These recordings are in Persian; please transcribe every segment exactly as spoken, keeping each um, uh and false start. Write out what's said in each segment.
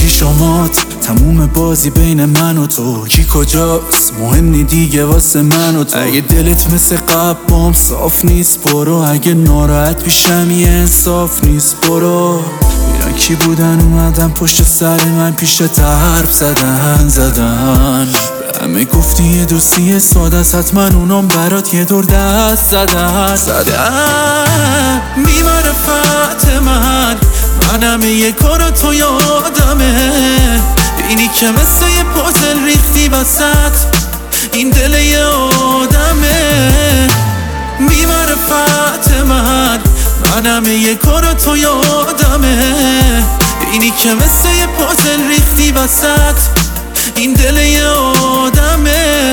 شمات تموم بازی بین من و تو. کی کجاست مهم نی دیگه واسه من و تو. اگه دلت مثل قبل بام صاف نیست برو، اگه ناراحت پیشم یه انصاف نیست برو. اینا کی بودن اومدن پشت سر من پیشت حرف زدن زدن به همه گفتی یه دوستی ساده است، حتما اونام برات یه دور دست زدن زدن. بی معرفت من منم یه کار تو یادمه، اینی که مثل یه پازل ریختی وسط این دل یه آدمه. بی معرفت من منم یه کار تو یادمه، اینی که مثل یه پازل ریختی وسط این دل یه آدمه.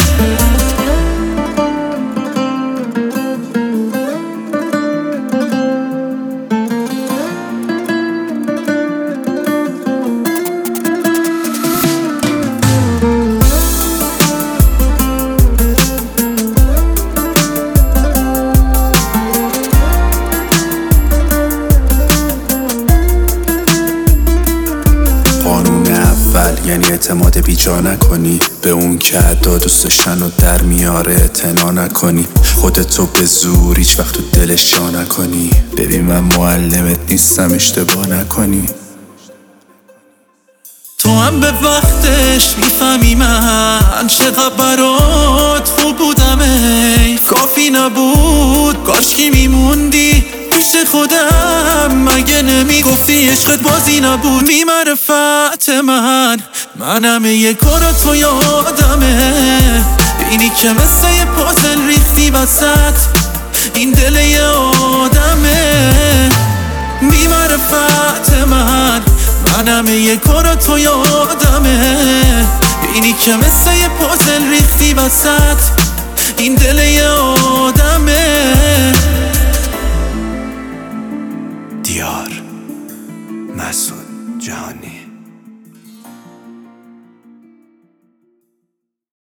یعنی اعتماد بیجا نکنی به اون که عدا دوست داشتن و در میاره اعتنا نکنی. خودتو به زور هیچ وقت تو دلش جا نکنی. ببین من معلمت نیستم اشتباه نکنی. تو هم به وقتش میفهمی من چقدر برات خوب بودم. ای کافی نبود کاشکی میموندی پیش خودم، مگه نمیگفتی عشقت بازی نبود. بی معرفت من منم یه کار تو یادمه، اینی که مثل یه پازل ریختی وسط این دل یه آدمه. بی معرفت من منم یه کار تو یادمه، اینی که مثل یه پازل ریختی وسط این دل یه آدمه. دیار مسعود جهانی.